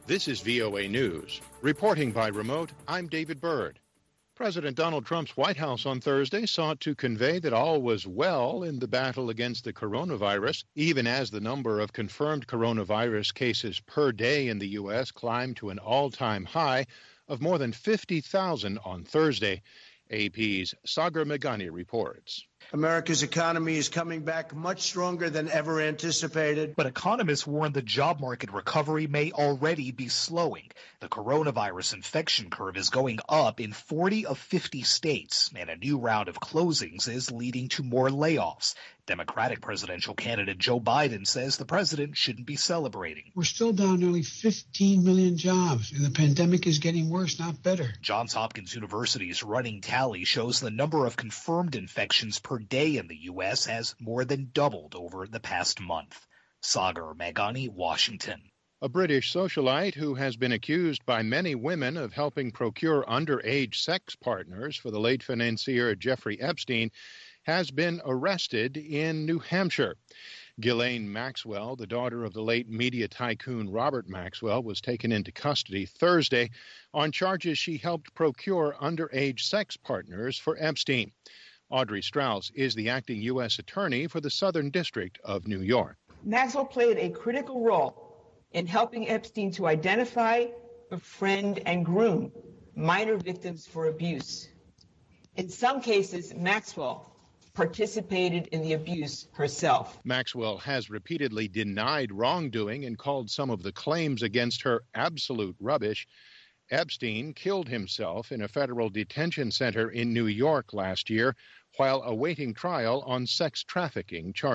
This is VOA News. Reporting by remote, I'm David Byrd. President Donald Trump's White House on Thursday sought to convey that all was well in the battle against the coronavirus, even as the number of confirmed coronavirus cases per day in the U.S. climbed to an all-time high of more than 50,000 on Thursday. AP's Sagar Meghani reports. America's economy is coming back much stronger than ever anticipated. But economists warn the job market recovery may already be slowing. The coronavirus infection curve is going up in 40 of 50 states, and a new round of closings is leading to more layoffs. Democratic presidential candidate Joe Biden says the president shouldn't be celebrating. We're still down nearly 15 million jobs, and the pandemic is getting worse, not better. Johns Hopkins University's running tally shows the number of confirmed infections per day in the U.S. has more than doubled over the past month. Sagar Meghani, Washington. A British socialite who has been accused by many women of helping procure underage sex partners for the late financier Jeffrey Epstein has been arrested in New Hampshire. Ghislaine Maxwell, the daughter of the late media tycoon Robert Maxwell, was taken into custody Thursday on charges she helped procure underage sex partners for Epstein. Audrey Strauss is the acting U.S. attorney for the Southern District of New York. Maxwell played a critical role in helping Epstein to identify, befriend, and groom minor victims for abuse. In some cases, Maxwell participated in the abuse herself. Maxwell has repeatedly denied wrongdoing and called some of the claims against her absolute rubbish. Epstein killed himself in a federal detention center in New York last year while awaiting trial on sex trafficking charges.